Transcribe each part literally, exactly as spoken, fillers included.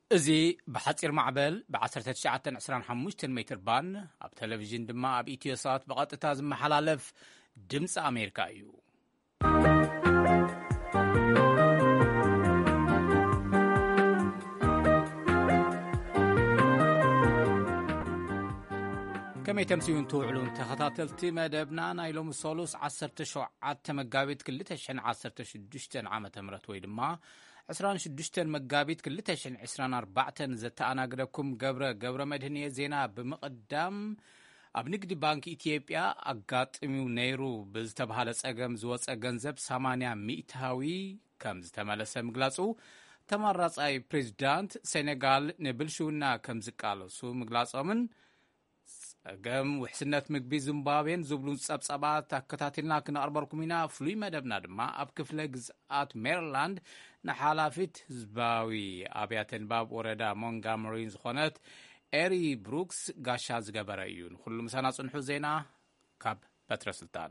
ازي بحصير معبل بعشرة تسعة عشرين خمسة متر بان اب تلفزيون دما اب ايتيوسات بقطتا زمحلالف دمص امريكا ايو كما يتمسيون توعلون تخطاتلتي مدبنا نايلوم الصولوس عصرت شوعات مقابيت كلتشن عصرت شدشتن عامة مرت ويدما عسران شدشتن مقابيت كلتشن عسران أربعتن زتانا قدكم قبرة قبرة مدهنية زينا بمقدام ابنقدي بانك إثيوبيا أقاط اميو نيرو بزتبهالس أقم زوز أقنزب سامانيا مئتهاوي كم زتمالس مقلاسو تمارس اي بريزيدانت سينيغال نبلشونا كم زقالو سو مقلاسو من أقام وحسنات مقبي زمبابين زبلون سابسابات تاكتاتلنا كنا أرباركمينا فلوي مدبنا دما أب كفلقز آت ميرلاند نحالافت زباوي أبياتن باب وردا مونغامرين زخونت إيري بروكس غاشاز غبرايون كل مسانا صنحو زينا كاب بطر سلطان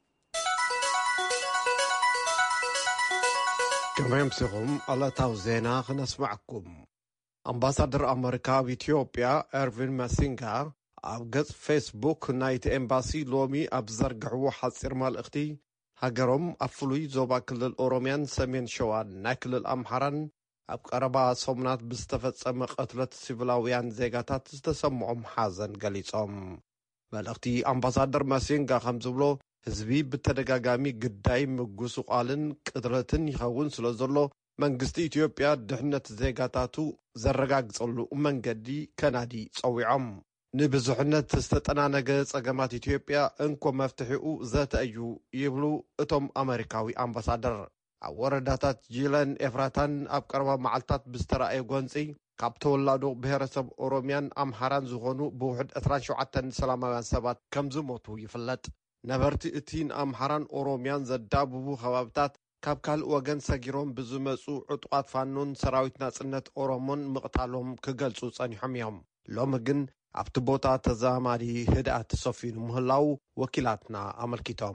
كما يمسيهم الله تاو زينا نسمعكم أمباسادر أمريكا بإثيوبيا إيرفين ماسينغا ኣብ ገጽ ፌስቡክ ናይቲ ኤምባሲ ሎሚ ኣብ ዘርግሕዎ ሓጺር መልእኽቲ ሃገሮም ኣብ ፍሉይ ዞባ ክልል ኦሮምያን ሰሜን ሸዋን ናይ ክልል ኣምሓራን ኣብ ቀረባ ሰሙናት ብዝተፈጸመ ቀትለት ሲቪላውያን ዜጋታት ዝተሰምዖም ሓዘን ገሊጾም መልእኽቲ ኣምባሳደር ማሲንጋ ከም ዝብሎ ህዝቢ ብተደጋጋሚ ግዳይ ምጉስቋልን ቅድረትን ይኸውን ስለ ዘሎ መንግስቲ ኢትዮጵያ ድሕነት ዜጋታቱ ዘረጋግጸሉ መንገዲ ከናዲ ጸዊዖም ንብዙሕነት ዝተጠናነገ ጸገማት ኢትዮጵያ እንኮ መፍትሒኡ ዘተእዩ ይብሉ እቶም ኣሜሪካዊ ኣምባሳደር ኣብ ወረዳታት ጂለን ኤፍራታን ኣብ ቀረባ መዓልታት ብዝተረኣየ ጎንፂ ካብ ተወላዱ ብሔረሰብ ኦሮምያን ኣምሓራን ዝኾኑ ብውሕድ عشرين وسبعة ሰላማውያን ሰባት ከም ዝሞቱ ይፍለጥ ነበርቲ እቲ ኣምሓራን ኦሮምያን ዘዳብቡ ከባብታት ካብ ካልእ ወገን ሰጊሮም ብዝመፁ ዕጡቃት ፋኖን ሰራዊት ናጽነት ኦሮሞን ምቕታሎም ክገልጹ ጸኒሖም እዮም ሎሚ ግን ኣብቲ ቦታ ተዛማዲ ህድኣት ሰፊኑ ምህላው ወኪላትና ኣመልኪቶም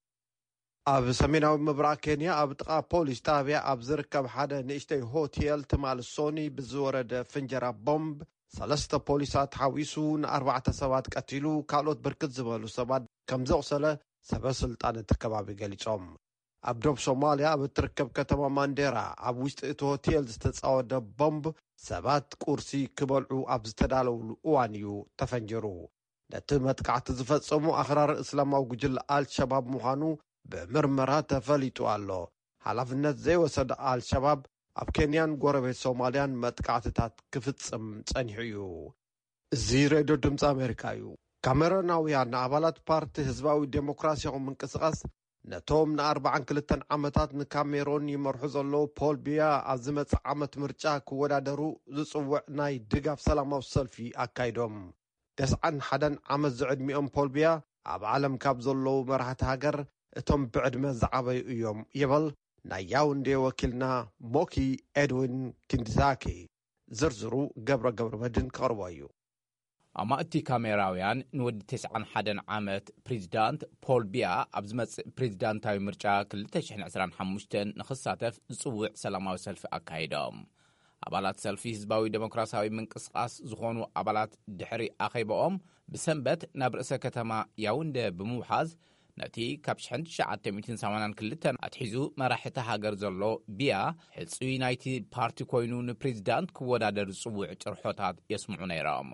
ኣብ ሰሜናዊ ምብራቅ ኬንያ ኣብ ጥቓ ፖሊስ ጣብያ ኣብ ዝርከብ ሓደ ንእሽተይ ሆቴል ትማል ሶኒ ብዝወረደ ፍንጀራ ቦምብ ሰለስተ ፖሊሳት ሓዊሱ ንኣርባዕተ ሰባት ቀቲሉ ካልኦት ብርክት ዝበሉ ሰባት ከም ዘቑሰለ ሰበስልጣን እቲ ከባቢ ገሊጾም ኣብ ደቡብ ሶማልያ ኣብ እትርከብ ከተማ ማንዴራ ኣብ ውሽጢ እቲ ሆቴል ዝተጻወደ ቦምብ ሰባት ቁርሲ ክበልዑ ኣብ ዝተዳለውሉ እዋን እዩ ተፈንጅሩ ነቲ መጥቃዕቲ ዝፈጸሙ ኣኽራር እስላማዊ ጉጅለ አልሸባብ ምዃኑ ብምርመራ ተፈሊጡ ኣሎ ሓላፍነት ዘይወሰደ አልሸባብ ኣብ ኬንያን ጎረቤት ሶማልያን መጥቃዕትታት ክፍጽም ጸኒሑ እዩ እዚ ሬድዮ ድምፂ ኣሜሪካ እዩ ካሜሮናውያን ኣባላት ፓርቲ ህዝባዊ ዴሞክራሲያዊ ምንቅስቓስ ነቶም ንኣርባዓን ክልተን ዓመታት ንካሜሮን ይመርሑ ዘለዉ ፖል ቢያ ኣብ ዝመጽእ ዓመት ምርጫ ክወዳደሩ ዝጽውዕ ናይ ድጋፍ ሰላማዊ ሰልፊ ኣካይዶም ተስዓን ሓደን ዓመት ዝዕድሚኦም ፖል ቢያ ኣብ ዓለም ካብ ዘለዉ መራሕቲ ሃገር እቶም ብዕድመ ዝዓበዩ እዮም ይብል ናይ ያውንዴ ወኪልና ሞኪ ኤድዊን ኪንዲዛኪ ዝርዝሩ ገብረ ገብረ መድን ከቕርቦ እዩ ኣማእቲ ካሜራውያን ንወዲ تسعة وعشرين ዓመት ፕሬዚዳንት ፖል ቢያ ኣብ ዝመጽእ ፕሬዚዳንታዊ ምርጫ عشرين عشرين خمسة ንኽሳተፍ ዝጽውዕ ሰላማዊ ሰልፊ ኣካይዶም ኣባላት ሰልፊ ህዝባዊ ዴሞክራሲያዊ ምንቅስቓስ ዝኾኑ ኣባላት ድሕሪ ኣኼቦኦም ብሰንበት ናብ ርእሰ ከተማ ያውንደ ብምውሓዝ ነቲ ካብ عشرين ثمانية وثمانين ኣትሒዙ መራሕቲ ሃገር ዘሎ ቢያ ሕጹይ ናይቲ ፓርቲ ኮይኑ ንፕሬዚዳንት ክወዳደር ዝጽውዕ ጭርሖታት የስምዑ ነይሮም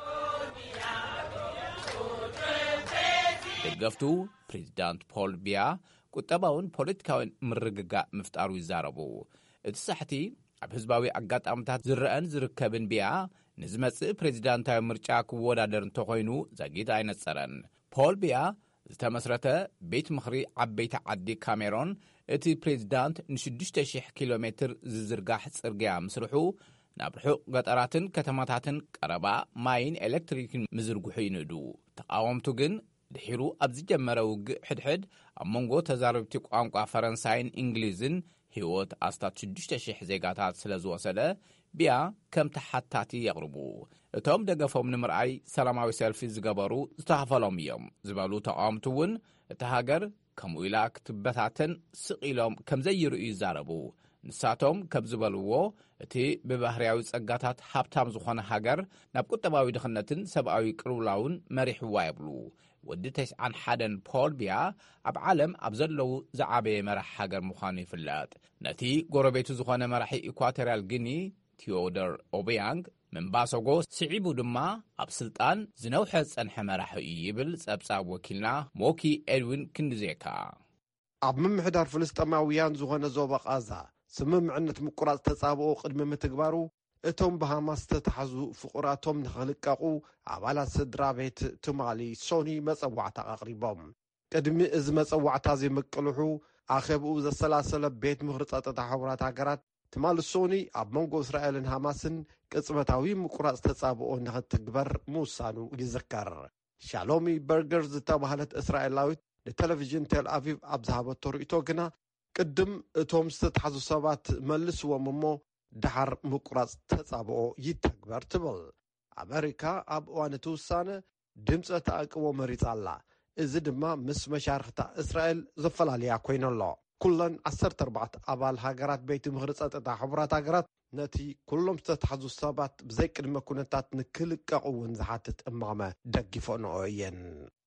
ደገፍቱ ፕሬዚዳንት ፖል ቢያ ቁጠባውን ፖለቲካውን ምርግጋእ ምፍጣሩ ይዛረቡ እቲ ሳሕቲ ኣብ ህዝባዊ ኣጋጣሚታት ዝረአን ዝርከብን ቢያ ንዝመጽእ ፕሬዚዳንታዊ ምርጫ ክወዳደር እንተኾይኑ ዘግይት ኣይነጸረን ፖል ቢያ ዝተመስረተ ቤት ምኽሪ ዓበይቲ ዓዲ ካሜሮን እቲ ፕሬዚዳንት ንሽዱሽተ ሽሕ ኪሎ ሜትር ዝዝርጋሕ ጽርግያ ምስርሑ ናብ ርሑቕ ገጠራትን ከተማታትን ቀረባ ማይን ኤሌክትሪክን ምዝርግሑ ይንዱ ተቃወምቱ ግን ድሒሩ ኣብ ዝጀመረ ውግእ ሕድሕድ ኣብ መንጎ ተዛረብቲ ቋንቋ ፈረንሳይን እንግሊዝን ህይወት ኣስታት ሽዱሽተ ሽሕ ዜጋታት ስለ ዝወሰደ ቢያ ከም ተሓታቲ የቕርቡ እቶም ደገፎም ንምርኣይ ሰላማዊ ሰልፊ ዝገበሩ ዝተኸፈሎም እዮም ዝበሉ ተቃወምቱ እውን እቲ ሃገር ከምኡ ኢላ ክትበታተን ስቕ ኢሎም ከም ዘይርኡ ይዛረቡ ንሳቶም ከም ዝበልዎ እቲ ብባህርያዊ ጸጋታት ሃብታም ዝኾነ ሃገር ናብ ቁጠባዊ ድኽነትን ሰብኣዊ ቅልውላውን መሪሕዋ ይብሉ። ወዲ ተስዓን ሓደን ፖል ቢያ ኣብ ዓለም ኣብ ዘለዉ ዝዓበየ መራሒ ሃገር ምዃኑ ይፍለጥ። ነቲ ጎረቤቱ ዝኾነ መራሒ ኢኳቶርያል ጊኒ ቴዎዶር ኦቢያንግ ምንባሰጎ ስዒቡ ድማ ኣብ ስልጣን ዝነውሐ ጸንሐ መራሒ እዩ ይብል ጸብጻብ ወኪልና ሞኪ ኤድዊን ክንዲዜካ። ኣብ ምምሕዳር ፍልስጥማውያን ዝኾነ ዞባ ቃዛ ስምምዕነት ምቁራጽ ተጻብኦ ቅድሚ ምትግባሩ እቶም ብሃማስ ዝተታሕዙ ፍቑራቶም ንኽልቀቑ ኣባላት ስድራ ቤት ትማሊ ሶኒ መጸዋዕታ ኣቕሪቦም። ቅድሚ እዚ መጸዋዕታ ዘይምቅልሑ ኣኼብኡ ዘሰላሰለ ቤት ምኽሪ ጸጥታ ሕቡራት ሃገራት ትማሊ ሶኒ ኣብ መንጎ እስራኤልን ሃማስን ቅጽበታዊ ምቁራጽ ተጻብኦ ንኽትግበር ምውሳኑ ይዝከር። ሻሎሚ በርገር ዝተባህለት እስራኤላዊት ንቴሌቭዥን ቴል ኣቪቭ ኣብ ዝሃበቶ ርእቶ ግና ቅድም እቶም ዝተታሕዙ ሰባት መልስዎም እሞ ድሓር ምቁራጽ ተጻብኦ ይተግበር ትብል። ኣሜሪካ ኣብ እዋን እቲ ውሳነ ድምፀ ተኣቅቦ መሪጻ ኣላ። እዚ ድማ ምስ መሻርክታ እስራኤል ዘፈላለያ ኮይነሎ። ኩለን ዓሰርተ ኣርባዕተ ኣባል ሃገራት ቤት ምኽሪ ጸጥታ ሕቡራት ሃገራት ነቲ ኩሎም ዝተታሕዙ ሰባት ብዘይ ቅድመ ኩነታት ንክልቀቑ እውን ዝሓትት እማመ ደጊፎንኦ እየን።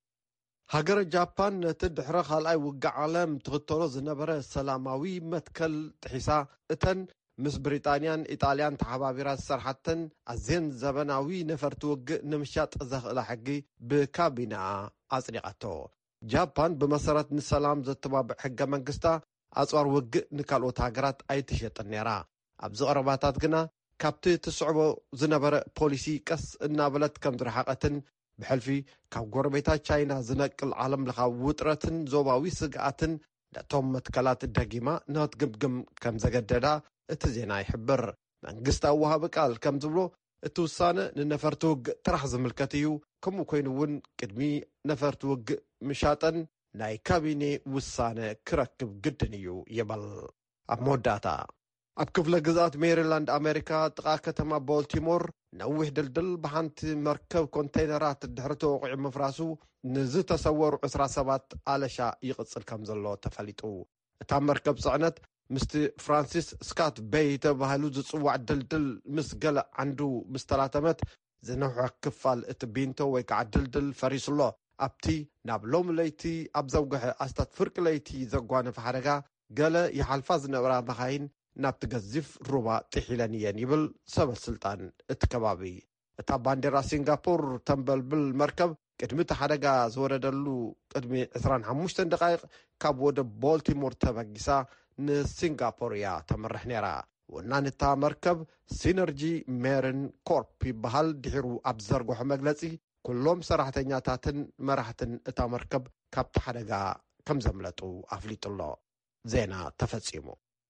ሃገረ ጃፓን ነቲ ድሕረ ካልኣይ ውግዕ ዓለም ትኽተሎ ዝነበረ ሰላማዊ መትከል ጥሒሳ እተን ምስ ብሪጣንያን ኢጣልያን ተሓባቢራ ዝሰርሓተን ኣዝየን ዘበናዊ ነፈርቲ ውግእ ንምሻጥ ዘኽእላ ሕጊ ብካቢነኣ ኣጽዲቐቶ። ጃፓን ብመሰረት ንሰላም ዘተባብዕ ሕገ መንግስታ ኣጽዋር ውግእ ንካልኦት ሃገራት ኣይትሸጥን ነይራ። ኣብዚ ቀረባታት ግና ካብቲ ትስዕቦ ዝነበረ ፖሊሲ ቀስ እናበለት ከም ዝረሓቐትን ብሕልፊ ካብ ጎረቤታት ቻይና ዝነቅል ዓለም ለኻዊ ውጥረትን ዞባዊ ስግኣትን ነቶም መትከላት ደጊማ ንኽትግምግም ከም ዘገደዳ እቲ ዜና ይሕብር። መንግስቲ ኣወሃቢ ቃል ከም ዝብሎ እቲ ውሳነ ንነፈርቲ ውግእ ጥራሕ ዝምልከት እዩ። ከምኡ ኮይኑ እውን ቅድሚ ነፈርቲ ውግእ ምሻጠን ናይ ካቢኔ ውሳነ ክረክብ ግድን እዩ ይበል። ኣብ መወዳእታ ኣብ ክፍለ ግዝኣት ሜሪላንድ ኣሜሪካ ጥቓ ከተማ ቦልቲሞር ነዊሕ ድልድል ብሓንቲ መርከብ ኮንቴይነራት ድሕሪ ተወቂዑ ምፍራሱ ንዝተሰወሩ ዕስራ ሰባት ኣለሻ ይቕጽል ከም ዘሎ ተፈሊጡ። እታ መርከብ ጽዕነት ምስቲ ፍራንሲስ ስካት ቤይ ተባሂሉ ዝጽዋዕ ድልድል ምስ ገለ ዓንዱ ምስ ተላተመት ዝነውሐ ክፋል እቲ ቢንቶ ወይ ከዓ ድልድል ፈሪሱሎ። ኣብቲ ናብ ሎም ለይቲ ኣብ ዘውግሐ ኣስታት ፍርቂ ለይቲ ዘጓነፈ ሓደጋ ገለ ይሓልፋ ዝነበራ መኻይን ናብቲ ገዚፍ ሩባ ጥሒለን እየን ይብል ሰበ ስልጣን እቲ ከባቢ። እታ ባንዴራ ሲንጋፖር ተንበልብል መርከብ ቅድሚ እቲ ሓደጋ ዝወረደሉ ቅድሚ ዕስራን ሓሙሽተ ደቃይቕ ካብ ወደብ ቦልቲሞር ተበጊሳ ንሲንጋፖር እያ ተመርሕ ነይራ። ወናንታ መርከብ ሲነርጂ ሜርን ኮርፕ ይበሃል። ድሒሩ ኣብ ዘርግሖ መግለጺ ኩሎም ሰራሕተኛታትን መራሕትን እታ መርከብ ካብቲ ሓደጋ ከም ዘምለጡ ኣፍሊጡሎ። ዜና ተፈጺሙ።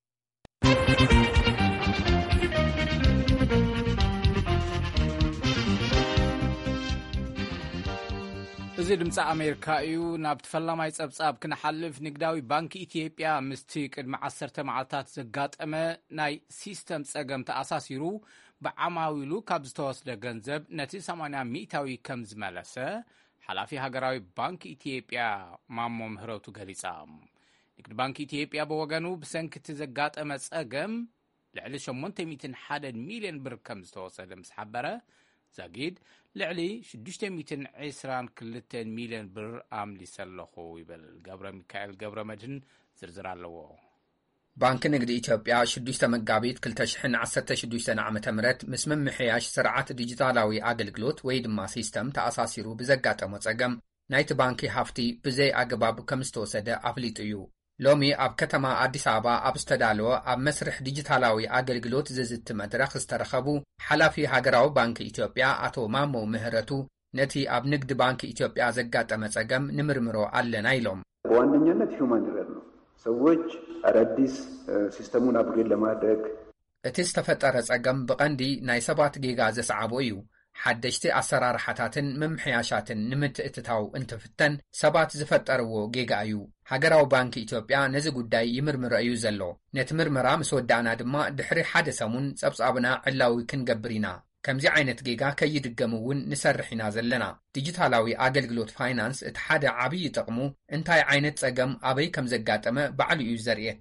እዚ ድምፂ ኣሜሪካ እዩ። ናብ ተፈላማይ ጸብጻብ ክንሓልፍ ንግዳዊ ባንኪ ኢትዮጵያ ምስቲ ቅድሚ ዓሰርተ መዓልታት ዘጋጠመ ናይ ሲስተም ጸገም ተኣሳሲሩ ብዓማዊሉ ካብ ዝተወስደ ገንዘብ ነቲ ሰማንያ ሚእታዊ ከም ዝመለሰ ሓላፊ ሃገራዊ ባንኪ ኢትዮጵያ ማሞ ምህረቱ ገሊጻ። ንግዲ ባንኪ ኢትዮጵያ ብወገኑ ብሰንኪቲ ዘጋጠመ ጸገም ልዕሊ ሸሞንተ ሚእትን ሓደ ሚልዮን ብር ከም ዝተወሰደ ምስ ሓበረ ዘጊድ ልዕሊ ሽዱሽተ ሚእትን ዒስራን ክልተ ሚልዮን ብር ኣምሊሰ ኣለኹ ይብል። ገብረ ሚካኤል ገብረ መድህን ዝርዝር ኣለዎ። ባንኪ ንግዲ ኢትዮጵያ ሽዱሽተ መጋቢት ክልተ ሽሕን ዓሰርተ ሽዱሽተ ዓመተ ምህረት ምስ ምምሕያሽ ስርዓት ዲጂታላዊ ኣገልግሎት ወይ ድማ ሲስተም ተኣሳሲሩ ብዘጋጠሞ ጸገም ናይቲ ባንኪ ሃፍቲ ብዘይ ኣገባብ ከም ዝተወሰደ ኣፍሊጡ እዩ። ሎሚ ኣብ ከተማ ኣዲስ ኣበባ ኣብ ዝተዳለወ ኣብ መስርሕ ዲጂታላዊ ኣገልግሎት ዝዝቲ መድረኽ ዝተረኸቡ ሓላፊ ሃገራዊ ባንኪ ኢትዮጵያ ኣቶ ማሞ ምህረቱ ነቲ ኣብ ንግዲ ባንኪ ኢትዮጵያ ዘጋጠመ ጸገም ንምርምሮ ኣለና ኢሎም። በዋነኛነት ሂውማን ኤረር ነው። ሰዎች አዳዲስ ሲስተሙን አፕግሬድ ለማድረግ እቲ ዝተፈጠረ ጸገም ብቐንዲ ናይ ሰባት ጌጋ ዘስዓቦ እዩ። ሓደሽቲ ኣሰራርሓታትን ምምሕያሻትን ንምትእትታው እንትፍተን ሰባት ዝፈጠርዎ ጌጋ እዩ። ሃገራዊ ባንኪ ኢትዮጵያ ነዚ ጉዳይ ይምርምሮ እዩ ዘሎ። ነቲ ምርመራ ምስ ወዳእና ድማ ድሕሪ ሓደ ሰሙን ጸብጻብና ዕላዊ ክንገብር ኢና። ከምዚ ዓይነት ጌጋ ከይድገም እውን ንሰርሕ ኢና ዘለና። ዲጂታላዊ ኣገልግሎት ፋይናንስ እቲ ሓደ ዓብዪ ጥቕሙ እንታይ ዓይነት ጸገም ኣበይ ከም ዘጋጠመ ባዕሉ እዩ ዘርእየካ።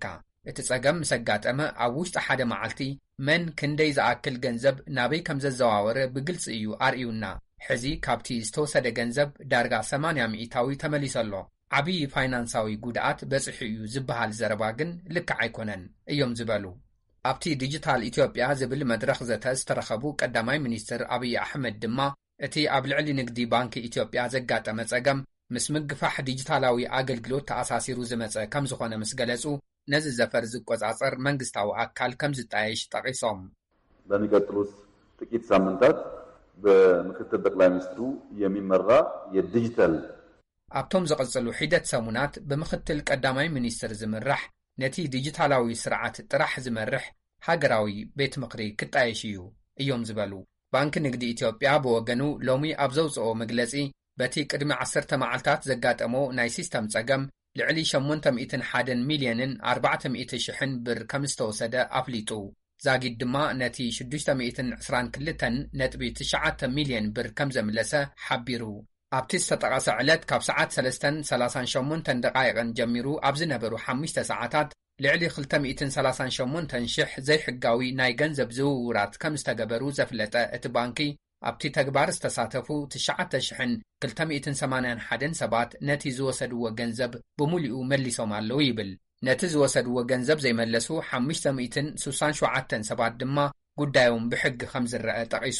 እቲ ጸገም ምስ ኣጋጠመ ኣብ ውሽጢ ሓደ መዓልቲ መን ክንደይ ዝኣክል ገንዘብ ናበይ ከም ዘዘዋወረ ብግልፂ እዩ ኣርዩና። ሕዚ ካብቲ ዝተወሰደ ገንዘብ ዳርጋ ሰማንያ ሚእታዊ ተመሊሱ ኣሎ። ዓብዪ ፋይናንሳዊ ጉድኣት በፂሑ እዩ ዝበሃል ዘረባ ግን ልክዕ ኣይኮነን እዮም ዝበሉ። ኣብቲ ዲጂታል ኢትዮጵያ ዝብል መድረኽ ዘተ ዝተረኸቡ ቀዳማይ ሚኒስትር ኣብዪ ኣሕመድ ድማ እቲ ኣብ ልዕሊ ንግዲ ባንኪ ኢትዮጵያ ዘጋጠመ ጸገም ምስ ምግፋሕ ዲጂታላዊ ኣገልግሎት ተኣሳሲሩ ዝመጸ ከም ዝኾነ ምስ ገለጹ ነዚ ዘፈር ዝቆጻጸር መንግስታዊ ኣካል ከም ዝጣየሽ ጠቒሶም በሚቀጥሉት ጥቂት ሳምንታት በምክትል ጠቅላይ ሚኒስትሩ የሚመራ የዲጂታል ኣብቶም ዝቕጽሉ ሒደት ሰሙናት ብምክትል ቀዳማይ ሚኒስትር ዝምራሕ ነቲ ዲጂታላዊ ስርዓት ጥራሕ ዝመርሕ ሃገራዊ ቤት ምክሪ ክጣየሽ እዩ እዮም ዝበሉ። ባንኪ ንግዲ ኢትዮጵያ ብወገኑ ሎሚ ኣብ ዘውፅኦ መግለጺ በቲ ቅድሚ ዓሰርተ መዓልታት ዘጋጠሞ ናይ ሲስተም ጸገም ልዕሊ ሸሞንተ ሚእቲ ሓደ ሚልዮንን ኣርባዕተ ሚእቲ ሽሕን ብር ከም ዝተወሰደ ኣፍሊጡ። ዛጊድ ድማ ነቲ ሽዱሽተ ሚእቲ ዕስራን ክልተን ነጥቢ ትሽዓተ ሚልዮን ብር ከም ዘምለሰ ሓቢሩ። ኣብቲ ዝተጠቐሰ ዕለት ካብ ሰዓት ሰለስተን ሰላሳን ሸሞንተን ደቓይቕን ጀሚሩ ኣብ ዝነበሩ ሓሙሽተ ሰዓታት ልዕሊ ክልተ ሚእትን ሰላሳን ሸሞንተን ሽሕ ዘይሕጋዊ ናይ ገንዘብ ዝውውራት ከም ዝተገበሩ ዘፍለጠ እቲ ባንኪ ኣብቲ ተግባር ዝተሳተፉ ትሽዓተ ሽሕን ክልተ ሚእትን ሰማንያን ሓደን ሰባት ነቲ ዝወሰድዎ ገንዘብ ብሙሉኡ መሊሶም ኣለዉ ይብል። ነቲ ዝወሰድዎ ገንዘብ ዘይመለሱ ሓሙሽተ ሚእትን ስሳን ሸውዓተን ሰባት ድማ ጉዳዮም ብሕጊ ከም ዝረአ ጠቒሱ።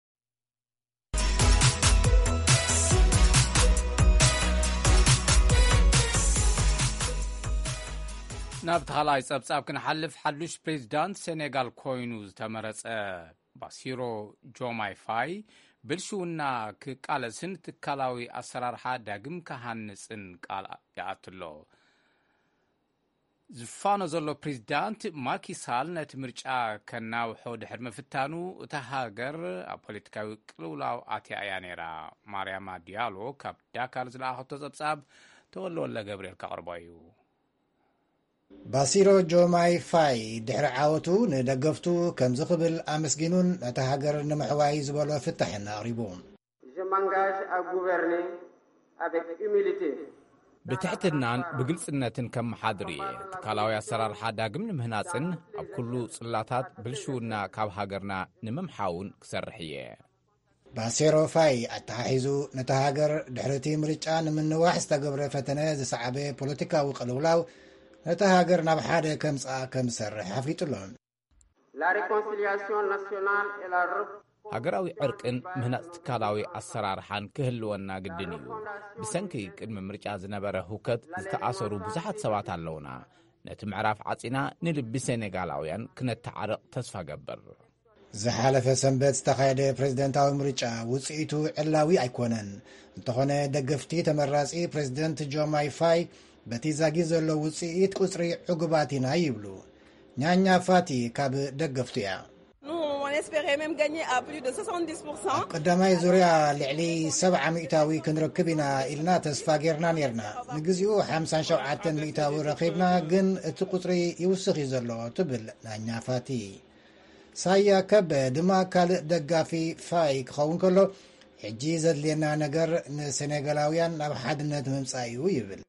ናብ ተኻልኣይ ጸብጻብ ክንሓልፍ ሓዱሽ ፕሬዚዳንት ሴኔጋል ኮይኑ ዝተመረጸ ባሲሮ ጆማይ ፋይ ብልሽውና ክቃለስን ትካላዊ ኣሰራርሓ ዳግም ክሃንጽን ቃል ይኣትሎ። ዝፋኖ ዘሎ ፕሬዚዳንት ማኪሳል ነቲ ምርጫ ከናውሖ ድሕሪ ምፍታኑ እታ ሃገር ኣብ ፖለቲካዊ ቅልውላው ኣትያ እያ ነይራ። ማርያማ ዲያሎ ካብ ዳካር ዝለኣኸቶ ጸብጻብ ተወልወለ ገብርኤል ካቕርቦ እዩ። ባሲሮ ጆማይ ፋይ ድሕሪ ዓወቱ ንደገፍቱ ከም ዝኽብል ኣመስጊኑን ነታ ሃገር ንምሕዋይ ዝበሎ ፍታሕን ኣቕሪቡ ብትሕትናን ብግልጽነትን ከም መሓድር እየ ትካላዊ ኣሰራርሓ ዳግም ንምህናጽን ኣብ ኩሉ ጽላታት ብልሽውና ካብ ሃገርና ንምምሓውን ክሰርሕ እየ። ባሲሮ ፋይ ኣተሓሒዙ ነታ ሃገር ድሕሪ እቲ ምርጫ ንምንዋሕ ዝተገብረ ፈተነ ዝሰዓበ ፖለቲካዊ ቅልውላው ነታ ሃገር ናብ ሓደ ከምጽኣ ከም ዝሰርሕ ኣፍሊጡሎን ሃገራዊ ዕርቅን ምህናጽ ትካላዊ ኣሰራርሓን ክህልወና ግድን እዩ። ብሰንኪ ቅድሚ ምርጫ ዝነበረ ህውከት ዝተኣሰሩ ብዙሓት ሰባት ኣለውና። ነቲ ምዕራፍ ዓጺና ንልቢ ሴኔጋላውያን ክነተዓርቕ ተስፋ ገብር። ዝሓለፈ ሰንበት ዝተኻየደ ፕሬዚደንታዊ ምርጫ ውጽኢቱ ዕላዊ ኣይኮነን። እንተኾነ ደገፍቲ ተመራጺ ፕሬዚደንት ጆማይ ፋይ በቲ ዛጊ ዘሎ ውጽኢት ቁጽሪ ዕጉባት ኢና ይብሉ። ኛኛ ፋቲ ካብ ደገፍቱ እያ። ኣብ ቀዳማይ ዙርያ ልዕሊ ሰብዓ ሚእታዊ ክንረክብ ኢና ኢልና ተስፋ ጌርና ነርና። ንግዚኡ ሓምሳን ሸውዓተን ሚእታዊ ረኺብና፣ ግን እቲ ቁጽሪ ይውስኽ እዩ ዘሎ ትብል ናኛ ፋቲ። ሳያ ከበ ድማ ካልእ ደጋፊ ፋይ ክኸውን ከሎ ሕጂ ዘድልየና ነገር ንሴኔጋላውያን ናብ ሓድነት ምምጻእ እዩ ይብል።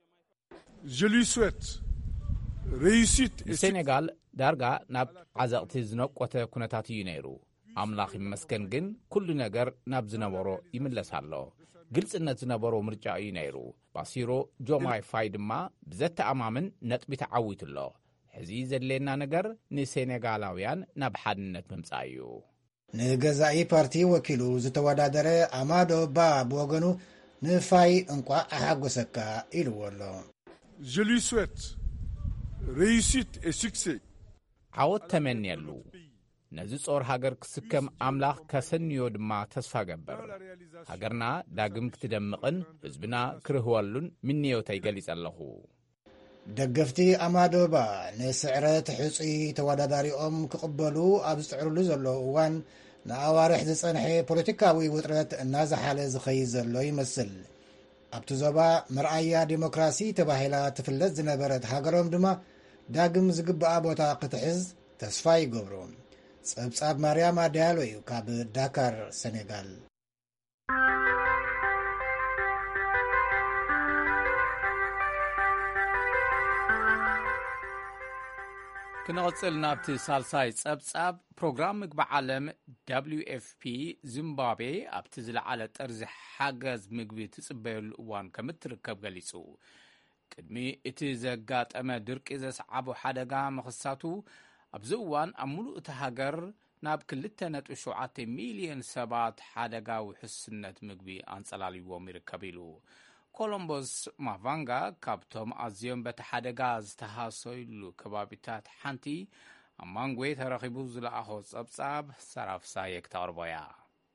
ሴኔጋል ዳርጋ ናብ ዓዘቕቲ ዝነቆተ ኩነታት እዩ ነይሩ። ኣምላኽ ይመስገን ግን ኩሉ ነገር ናብ ዝነበሮ ይምለስ ኣሎ። ግልጽነት ዝነበሮ ምርጫ እዩ ነይሩ። ባሲሮ ጆማይ ፋይ ድማ ብዘተኣማምን ነጥቢ ተዓዊቱ ኣሎ። ሕዚ ዘድልየና ነገር ንሴኔጋላውያን ናብ ሓድነት ምምጻእ እዩ። ንገዛኢ ፓርቲ ወኪሉ ዝተወዳደረ ኣማዶ ባ ብወገኑ ንፋይ እንኳ ኣሓጐሰካ ኢልዎ ኣሎ። ዓወት ተመንየሉ ነዚ ጾር ሃገር ክስከም ኣምላኽ ከሰንዮ ድማ ተስፋ ገበር። ሃገርና ዳግም ክትደምቕን ህዝብና ክርህወሉን ምንዮተይ ገሊጸ ኣለኹ። ደገፍቲ ኣማዶባ ንስዕረት ሕፁ ተወዳዳሪኦም ክቕበሉ ኣብ ዝጥዕርሉ ዘሎ እዋን ንኣዋርሕ ዝጸንሐ ፖለቲካዊ ውጥረት እናዝሓለ ዝኸይድ ዘሎ ይመስል። ኣብቲ ዞባ መርኣያ ዲሞክራሲ ተባሂላ ትፍለጥ ዝነበረት ሃገሮም ድማ ዳግም ዝግብኣ ቦታ ክትሕዝ ተስፋ ይገብሩ። ጸብጻብ ማርያማ ዲያሎ እዩ ካብ ዳካር ሴኔጋል። كنغصل نابت سالساي صبصاب بروغرام مقبع عالم دبليو إف بي زيمبابوي ابتزل على طرز حاجز مقبي تصبيو الوان كمتركب غليصو قدمي اتي زغاط اما درق اذا صعبو حدغا مخصاتو ابزوان املو تهاجر ناب كلته نطو شوعة مليون سبات حدغا وحسنت مقبي انصلاليو ميركبيلو كولومبوس مافانغا كابتوم ازيوم بتحدغا زتحاسويلو كبابيتات حنتي امانغوي ترخيبو زلاخو صبصاب سرافسا يكتاربويا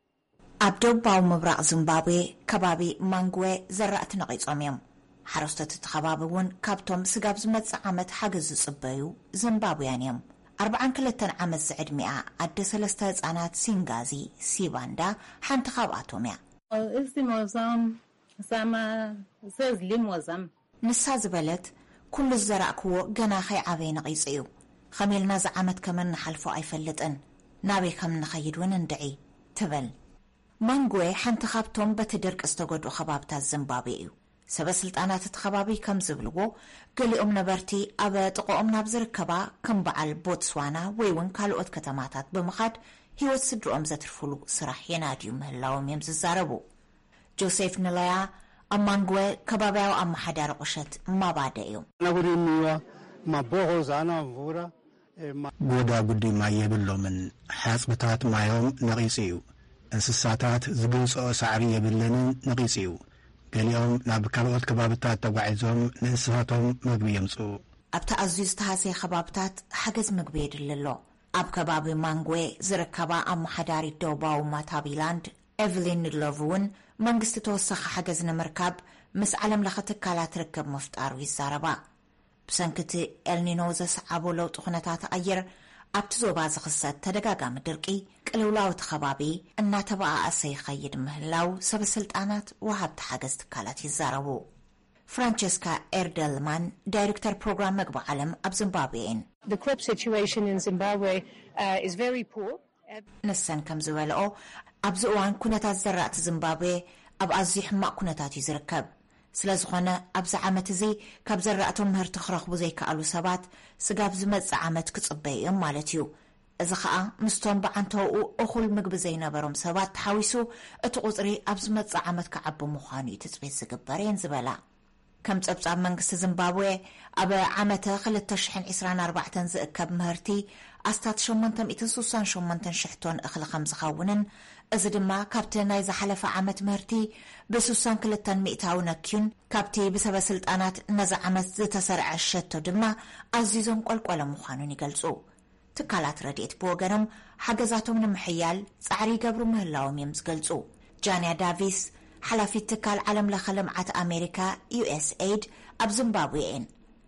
ابدو باو مبراق زيمبابوي كبابي مانغوي زرات نقيصوميم حرستت تخبابون كابتوم سغاب زمص عمت حجز صبيو زيمبابويانيم أربعة كلتن عمت زعد مئة عد سلسته هصانات سينغازي سيباندا حنت خباتوميا استموزام سما سزلم وزم نساز بلت كل الزرعكو جناخي عبي نقيصيو خميلنا زعمت كمن نحلفو ايفلطن نابي كم نخيد ونندعي تبل مانغوي حنت خابتهم بتدرك استغدو خبابتا زيمبابويو سبسلطانات تخبابي كم زبلو قليهم نبرتي ابا طقوم نابزركبا كم بعل بوتسوانا ويون كالوت كتماتات بمخاد هيوت سدروم زترفلو صراح يناديو مهلاوم يمززاربو جوزيف نلايا امانغوي كباباو ام حدار قشت ما بعديو نغرينيا ما بوغوزانا فورا غودا غدي ما يبلو من حاسبتات مايوم نقيسيو انسساتات زبنصو سعري يبلن نقيسيو اليوم ناب كالوت كبابتات تبعيزهم نسهاتهم مغبي يمصو ابتا ازيز تهاسي خبابتات حجز مغبي يدللو اب كبابي مانغوي زركبا ام حداري دوباو ماتابيلاند إيفلين لوفون منغست توسخ حجزنا مركب مس علم لختكالات ركب مفتار ويزاربا بسنكتي النينوز صعبو لو تخنتات اير ابتزوبا زخصت تدغاغام درقي قلولاو تخبابي ان تبع اسي خيد مهلاو سبسلطانات وهبت حجز تكالات يزاربو فرانشيسكا إيردلمان دايركتور بروجرام مغبا عالم اب زيمبابويين The crop situation in Zimbabwe uh, is very poor. نسن كم زوالو ابزوان كنتات زرعت زيمبابوي اب ازيح ما كنتات يزركب سلازخونه ابز عامت زي كاب زرعتهم مهر تخرخبو زي كالو سبات سغاب زمص عامت كصبي مالتيو اذا خا مستون بعنتو اخول مغب زي نبرم سبات تحويسو اتقصري ابز مص عامت كعب مخاني تصبيت زغبرين زبلا كم صبصاب منغست زيمبابوي اب عامته خلت شحن عشرين أربعة زكب مهرتي استات شمنتم اتنسوسان شمنتن شحتون اخل خمس خاونن از دما كابتن ناي زحلف عامت مهرتي بسوسان كلتن مئتاو نكيون كابتي بسبب سلطانات نزع عامت زتسرع الشتو دما عزيزهم قلقل مخانون يقلصو تكالات رديت بوغنم حجزاتهم نمحيال صعري قبرو مهلاوم يمزقلصو جانيا دافيس حلفي تكال عالم لخلمعات امريكا يو اس ايد اب زيمبابويين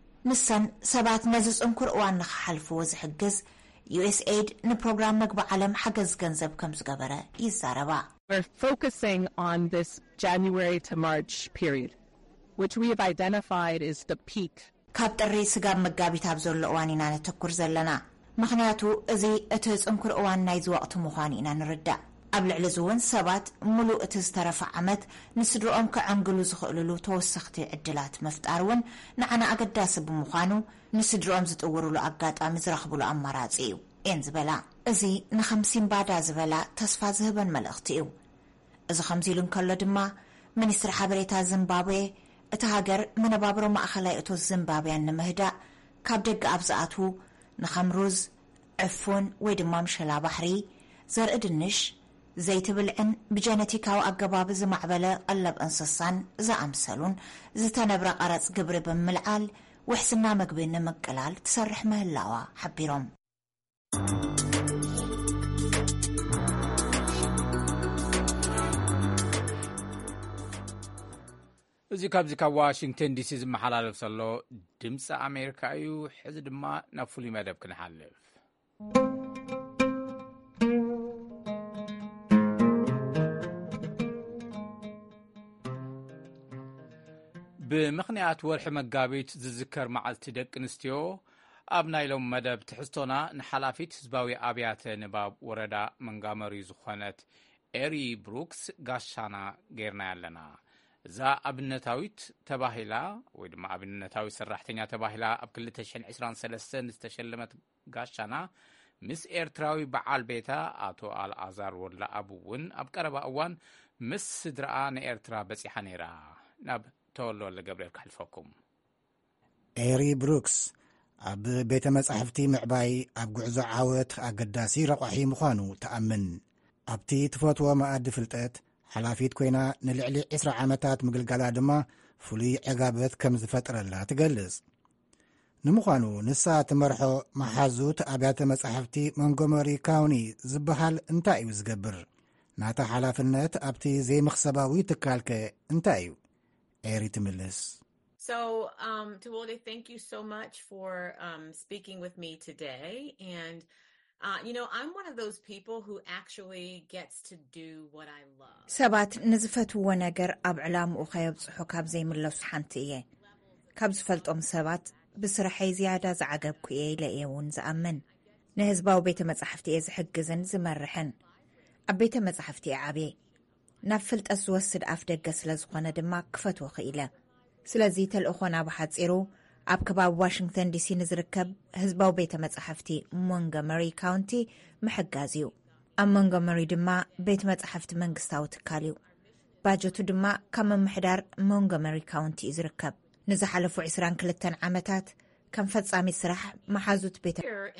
نسن سبات نزز انكر اوان نخحلفو وزحجز يو اس ايد نبروغرام مقبع عالم حجز جنزب كم زقبرة يزاربا. We're focusing on this January to March period, which we have identified is the peak. كاب تري سقاب مقابي تابزول لأوانينا نتكر زلنا مخناتو ازي اتز انكر اوان نايز وقت مخانينا نردا قبل علزون سبات ملو اتز ترفع عمد نسدرو امك عنقلو زخقللو توسختي عدلات مفتارون نعنا اقداس بمخانو نسدرو امزت اورو لأقات امزرخبو لأماراتيو إن زبلا ازي نخمسين بعدا زبلا تصفى زهبن ملغتيو ازي خمسيلون كلا دما منيستر حبريتا زيمبابوي اتهاجر من بابرو ما اخلاي اتو زيمبابويان نمهدا كاب دق ابزاتو نخمروز عفون ويدما مشلا بحري زر ادنش زيت بلعن بجينيتيكاو اقباب زمعبله قلب انسسان زا امسلون زتنبرا قرص قبر بملعال وحسنا مقبين مقلال تسرح مهلاوا حبيروم እዚ ካብዚ ካብ ዋሽንግተን ዲሲ ዝመሓላለፍ ዘሎ ድምፂ ኣሜሪካ እዩ ሕዚ ድማ ናብ ፍሉይ መደብ ክንሓልፍ ብምኽንያት ወርሒ መጋቢት ዝዝከር መዓልቲ ደቂ ኣንስትዮ ኣብ ናይሎም መደብ ትሕዝቶና ንሓላፊት ህዝባዊ ኣብያተ ንባብ ወረዳ መንጋመሪ ዝኾነት ኤሪ ብሩክስ ጋሻና ጌርና ያለና እዛ ኣብነታዊት ተባሂላ ወይ ድማ ኣብነታዊ ሰራሕተኛ ተባሂላ ኣብ ክልተ ሽሕን ዒስራን ሰለስተ ዝተሸለመት ጋሻና ምስ ኤርትራዊ በዓል ቤታ አቶ አልዓዛር ወላ አቡውን ኣብ ቀረባ እዋን ምስ ስድራኣ ንኤርትራ በፂሓ ነይራ ናብ ተወልወለ ገብርኤል ክሕልፈኩም ኤሪ ብሩክስ ኣብ ቤተ መጻሕፍቲ ምዕባይ ኣብ ጉዕዞ ዓወት ኣገዳሲ ረቋሒ ምዃኑ ተኣምን ኣብቲ ትፈትዎ መኣዲ ፍልጠት ሓላፊት ኮይና ንልዕሊ ዒስራ ዓመታት ምግልጋላ ድማ ፍሉይ ዕጋበት ከም ዝፈጥረላ ትገልጽ ንምዃኑ ንሳ ትመርሖ መሓዙት ኣብያተ መጻሕፍቲ ሞንጎመሪ ካውኒ ዝበሃል እንታይ እዩ ዝገብር ናታ ሓላፍነት ኣብቲ ዘይምኽሰባዊ ትካልከ እንታይ እዩ ኤሪ ትምልስ So, um, Tawole, thank you so much for um, speaking with me today. And, uh, you know, I'm one of those people who actually gets to do what I love. ሰባት ንዝፈትዎ ነገር ኣብ ዕላምኡ ከየብፅሑ ካብ ዘይምለሱ ሓንቲ እየ ካብ ዝፈልጦም ሰባት ብስራሐይ ዝያዳ ዝዓገብኩ እየ ኢለ እየ እውን ዝኣምን ንህዝባዊ ቤተ መጻሕፍቲ እየ ዝሕግዝን ዝመርሕን ኣብ ቤተ መጻሕፍቲ እየ ዓብየ ናብ ፍልጠት ዝወስድ ኣፍ ደገ ስለ ዝኾነ ድማ ክፈትዎ ክኢለ ስለዚ ተልእኾና ብሓፂሩ ኣብ ከባቢ ዋሽንግተን ዲሲ ንዝርከብ ህዝባዊ ቤተ መጻሕፍቲ ሞንጎመሪ ካውንቲ ምሕጋዝ እዩ ኣብ ሞንጎመሪ ድማ ቤተ መጻሕፍቲ መንግስታዊ ትካል እዩ ባጀቱ ድማ ካብ መምሕዳር ሞንጎመሪ ካውንቲ እዩ ዝርከብ ንዝሓለፉ ዒስራን ክልተን ዓመታት ከም ፈጻሚ ስራሕ መሓዙት ቤተ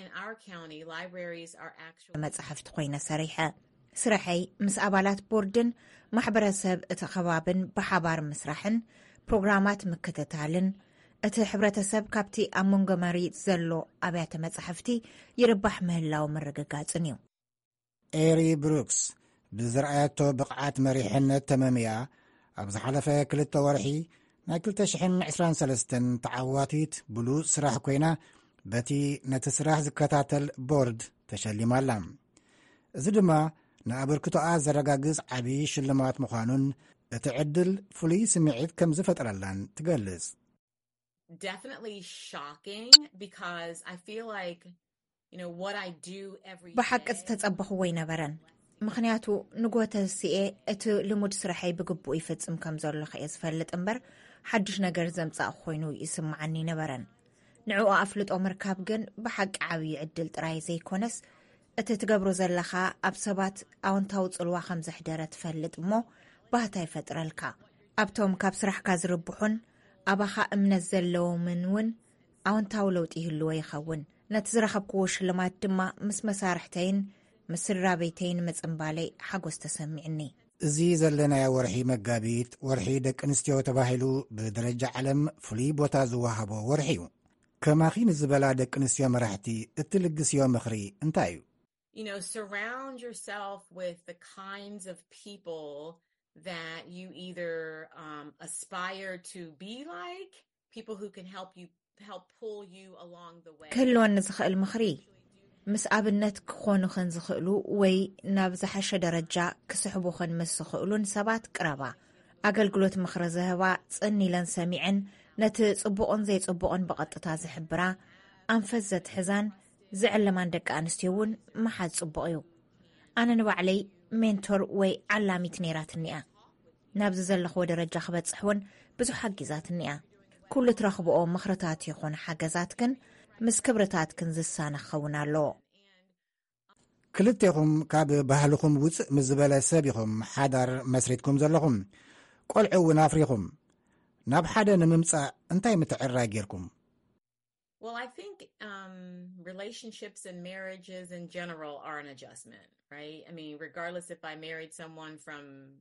መጻሕፍቲ ኮይነ ሰሪሐ ስራሐይ ምስ ኣባላት ቦርድን ማሕበረሰብ እቲ ከባብን ብሓባር ምስራሕን ፕሮግራማት ምክትታልን እቲ ሕብረተሰብ ካብቲ ኣብ ሞንጎመሪ ዘሎ ኣብያተ መጻሕፍቲ ይርባሕ ምህላው ምርግጋጽን እዩ ኤሪ ብሩክስ ብዝረኣያቶ ብቕዓት መሪሕነት ተመምያ ኣብ ዝሓለፈ ክልተ ወርሒ ናይ ክልተ ሽሕን ዒስራን ሰለስተን ተዓዋቲት ብሉፅ ስራሕ ኮይና በቲ ነቲ ስራሕ ዝከታተል ቦርድ ተሸሊማላ እዚ ድማ ንኣበርክቶኣ ዘረጋግጽ ዓብዪ ሽልማት ምዃኑን እቲ ዕድል ፍሉይ ስምዒት ከም ዝፈጥረላን ትገልጽ Definitely shocking because I feel like, you know, what I do every day. ብሓቂ ዝተጸበኽዎ ይነበረን ምኽንያቱ ንጎተሲኤ እቲ ልሙድ ስራሐይ ብግቡእ ይፍጽም ከም ዘሎ ኸየ ዝፈልጥ እምበር ሓድሽ ነገር ዘምጻእ ኮይኑ ይስምዓኒ ነበረን ንዕኡ ኣፍልጦ ምርካብ ግን ብሓቂ ዓብዪ ዕድል ጥራይ ዘይኮነስ እቲ ትገብሮ ዘለኻ ኣብ ሰባት ኣዎንታዊ ጽልዋ ከም ዘሕደረ ትፈልጥ እሞ ባህታ ይፈጥረልካ ኣብቶም ካብ ስራሕካ ዝርብሑን ኣባኻ እምነት ዘለዎምን እውን ኣዎንታዊ ለውጢ ይህልዎ ይኸውን ነቲ ዝረኸብክዎ ሽልማት ድማ ምስ መሳርሕተይን ምስ ስድራ ቤተይን ምጽምባለይ ሓጎስ ተሰሚዕኒ እዚ ዘለናዮ ወርሒ መጋቢት ወርሒ ደቂ ኣንስትዮ ተባሂሉ ብደረጃ ዓለም ፍሉይ ቦታ ዝወሃቦ ወርሒ እዩ ከማኺ ንዝበላ ደቂ ኣንስትዮ መራሕቲ እትልግስዮ ምኽሪ እንታይ እዩ You know, surround yourself with the kinds of people that you either um, aspire to be like, people who can help you, help pull you along the way. كلون نزخل مخري مس أبنت كخون خن زخلو وي نبزحش درجة كسحبو خن مس خلون سبات قرابة أقل قلوت مخرزهوا تسأني لن سميعن نت صبقون زي صبقون بقطة زحبرا أنفزت حزان زعل لما ندك أنستيون ما حد صبقيو أنا نوعلي منتور وي علامي تنيرات النئة نابز زلخو درجة خبت صحون بزو حقيزات النئة كل ترخبو مخرطات يخون حقزاتكن مس كبرتاتكن زسانة خونا لو كلتيكم كاب بهالكم وز مزبالة سابقكم حادر مسريتكم زلخم قلعو نافريكم ناب حدا نممسا انتاي متعرى جيركم Well, I think um, relationships and marriages in general are an adjustment, right? I mean, regardless if I married someone from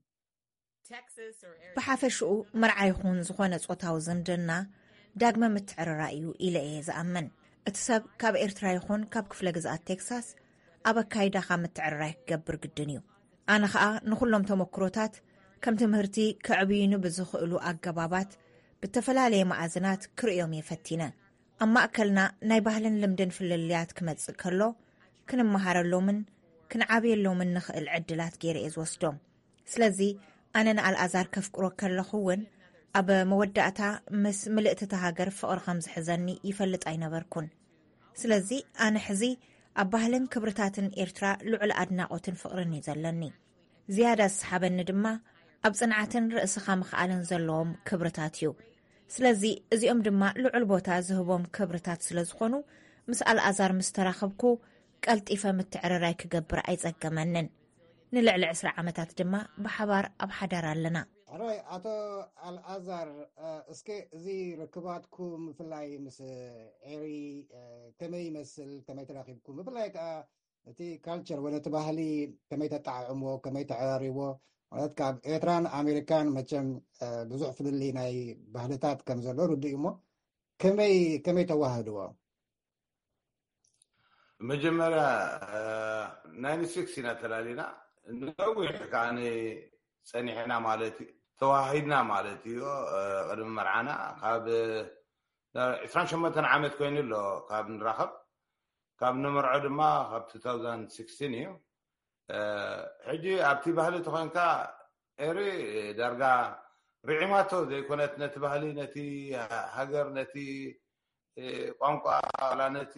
Texas or Arizona. بحافشو مرعى يخون زخونة صوتاو زمدنا داقما متعرى رأيو إلى إيه زأمن اتساب كاب إرترا يخون كاب كفلقزات تكساس أبا كايدا خا متعرى قبر قدنيو أنا خا نخلهم تمكروتات كم تمهرتي كعبينو بزخؤلو أقبابات بالتفلالي معازنات كريوم يفتينا أما أكلنا نايبهلن لمدن في الليليات كمتس كله كنا مهار اللومن كنا عابي اللومن نخ العدلات غير إز وسطهم سلزي أنا نقل أزار كفكرو كله خوون أبا مودعتا مس ملئت تهاجر فقر خمس حزني يفلت أين بركون سلزي أنا حزي أبهلن كبرتاتن إرترا لعل أدنى أوتن فقرني زلني زيادة صحاب الندمة أبصنعتن رأس خامخ آلن زلوم كبرتاتيو سلزي ازيوم دما لعل بوتا زهبوم كبرتات سلزخونو ምስ ኣልኣዛር ምስተራኸብኩ ቀልጢፈ ምትዕርራይ ክገብር ኣይጸገመንን ንልዕሊ عشرة ዓመታት ድማ ብሓባር ኣብ ሓዳር ኣለና ኣሮይ ኣቶ ኣልኣዛር እስኪ እዚ ርክባትኩም ምፍላይ ምስ ኤሪ ከመይ ይመስል ከመይ ተራኺብኩም ምፍላይ ከዓ እቲ ካልቸር ወይ እቲ ባህሊ ከመይ ተጣዓዕሞ ከመይ ተዕራሪቦ ማለት ካብ ኤርትራን ኣሜሪካን መቸም ብዙሕ ፍልሊ ናይ ባህልታት ከም ዘሎ ርድኡ እሞ ከመይ ከመይ ተዋህድዎ መጀመርያ ናይንቲ ሲክስ ኢና ተላሊና ነዊሕ ከዓኒ ፀኒሕና ማለት ተዋሂድና ማለት እዩ ቅድሚ መርዓና ካብ عشرين وثمانية ዓመት ኮይኑ ኣሎ ካብ ንራኸብ ካብ ንመርዖ ድማ ካብ two thousand sixteen እዩ ሕጂ ኣብቲ ባህሊ ተኾንካ ኤሪ ዳርጋ ርዒማቶ ዘይኮነት ነቲ ባህሊ ነቲ ሃገር ነቲ ቋንቋ ላ ነቲ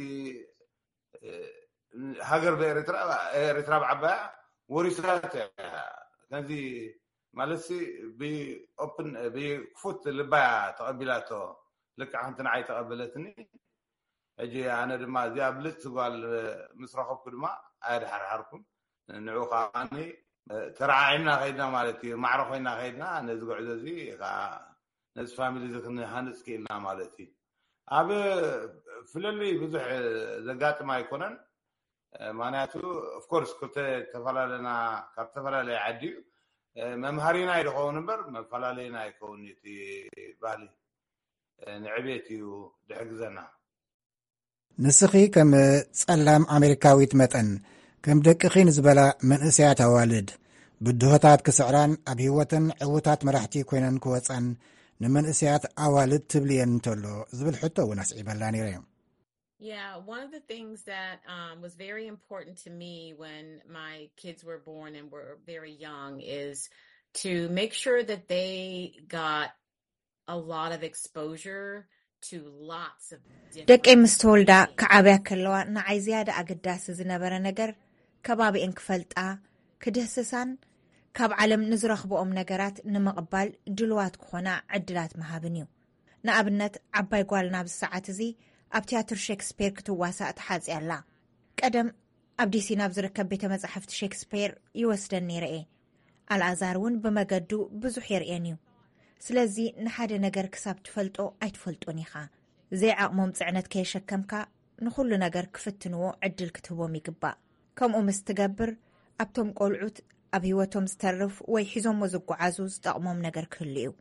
ሃገር በኤርትራ ኤርትራ ብዓባያ ወሪሳት ከዚ ማለሲ ብኦፕን ብክፉት ልባያ ተቐቢላቶ ልክዕ ሓንቲ ንዓይ ተቐበለትኒ ሕጂ ኣነ ድማ እዚኣ ብልፅ ትጓል ምስ ረኸብኩ ድማ ኣየድሓርሓርኩም ንዑ ከዓኒ ተረዓዒምና ከይድና ማለት እዩ ማዕረ ኮይና ከይድና ነዚ ጉዕዞ እዚ ከዓ ነዚ ፋሚሊ እዚ ክንሃንፅ ክኢልና ማለት እዩ ኣብ ፍለሊ ብዙሕ ዘጋጥም ኣይኮነን ማንያቱ ኦፍኮርስ ክልተ ተፈላለና ካብ ተፈላለየ ዓዲ መምሃሪና ይድኸውን እምበር መፈላለዩና ኣይከውን እቲ ባህሊ ንዕቤት እዩ ድሕግዘና ንስኺ ከም ጸላም ኣሜሪካዊት መጠን ከም ደቅኺ ንዝበላ መንእሰያት ኣዋልድ ብድሆታት ክስዕራን ኣብ ህይወትን ዕዉታት መራሕቲ ኮይነን ክወፃን ንመንእሰያት ኣዋልድ ትብልየን እንተሎ ዝብል ሕቶ እውን ኣስዒበላ ነይረ Yeah, one of the things that um, was very important to me when my kids were born and were very young is to make sure that they got a lot of exposure to lots of different... ደቂ ምስ ተወልዳ ክዓብያ ከለዋ ንዓይ ዝያደ ኣገዳሲ ዝነበረ ነገር ከባቢአን ክፈልጣ ክድህስሳን ካብ ዓለም ንዝረኽብኦም ነገራት ንምቕባል ድልዋት ክኾና ዕድላት መሃብን እዩ ንኣብነት ዓባይ ጓልና ብሰዓት እዚ ኣብ ቲያትር ሼክስፒር ክትዋሳእ ተሓፂ ኣላ ቀደም ኣብ ዲሲ ናብ ዝርከብ ቤተ መጻሕፍቲ ሼክስፒር ይወስደን ነይረ ኣልኣዛር እውን ብመገዱ ብዙሕ የርአን እዩ ስለዚ ንሓደ ነገር ክሳብ ትፈልጦ ኣይትፈልጦን ኢኻ ዘይዓቕሞም ጽዕነት ከየሸከምካ ንኹሉ ነገር ክፍትንዎ ዕድል ክትህቦም ይግባእ ከምኡ ምስ ትገብር ኣብቶም ቆልዑት ኣብ ህይወቶም ዝተርፍ ወይ ሒዞሞ ዝጓዓዙ ዝጠቕሞም ነገር ክህሉ እዩ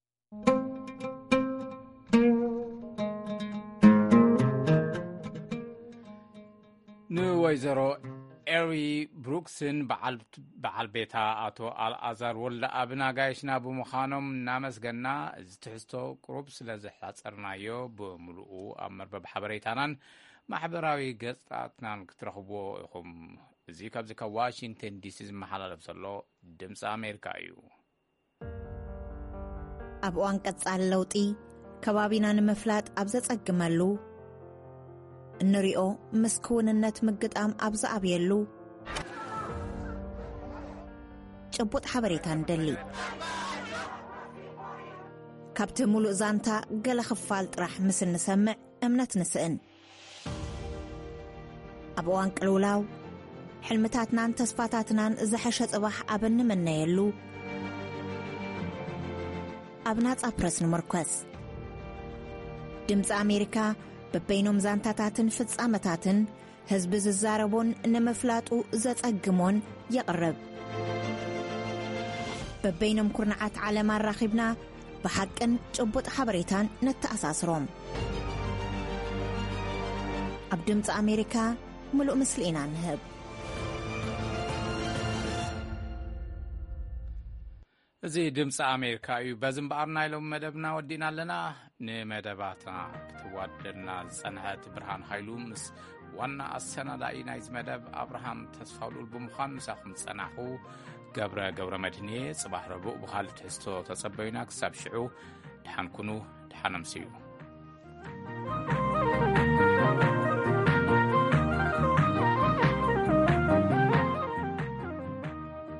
ንወይዘሮ ኤሪ ብሩክስን በዓል ቤታ ኣቶ ኣልኣዛር ወልደ ኣብና ጋይሽና ብምዃኖም እናመስገና እዚ ትሕዝቶ ቁሩብ ስለ ዝሓፀርናዮ ብምሉኡ ኣብ መርበብ ሓበሬታናን ማሕበራዊ ገጻትናን ክትረኽብዎ ኢኹም እዚ ካብዚ ካብ ዋሽንግተን ዲሲ ዝመሓላለፍ ዘሎ ድምፂ ኣሜሪካ እዩ ኣብ እዋን ቀጻሊ ለውጢ ከባቢና ንምፍላጥ ኣብ ዘጸግመሉ እንሪኦ ምስክውንነት ምግጣም ኣብ ዝኣብየሉ ጭቡጥ ሓበሬታ ንደሊ ካብቲ ሙሉእ ዛንታ ገለ ክፋል ጥራሕ ምስ እንሰምዕ እምነት ንስእን ኣብ እዋን ቅልውላው ሕልምታትናን ተስፋታትናን ዝሐሸ ጽባሕ ኣብ እንመነየሉ ኣብ ናጻ ፕረስ ንምርኮስ ድምፂ ኣሜሪካ በበይኖም ዛንታታትን ፍጻመታትን ህዝቢ ዝዛረቦን ንምፍላጡ ዘጸግሞን ይቕርብ በበይኖም ኩርናዓት ዓለም ኣራኺብና ብሓቅን ጭቡጥ ሓበሬታን ነተኣሳስሮም ኣብ ድምፂ ኣሜሪካ ምሉእ ምስሊ ኢና ንህብ እዚ ድምፂ ኣሜሪካ እዩ በዝምበኣርና ኢሎም መደብና ወዲና ኣለና ንመደባትና ክትዋደድና ዝጸንሐት ብርሃን ኃይሉ ምስ ዋና ኣሰናዳኢ ናይዚ መደብ ኣብርሃም ተስፋውሉል ብምዃን ምሳኹም ዝጸናሑ ገብረ ገብረ መድህንየ ጽባሕ ረቡዕ ብኻልእ ትሕዝቶ ተጸበዩና ክሳብ ሽዑ ድሓን ኩኑ ድሓን ኣምስዩ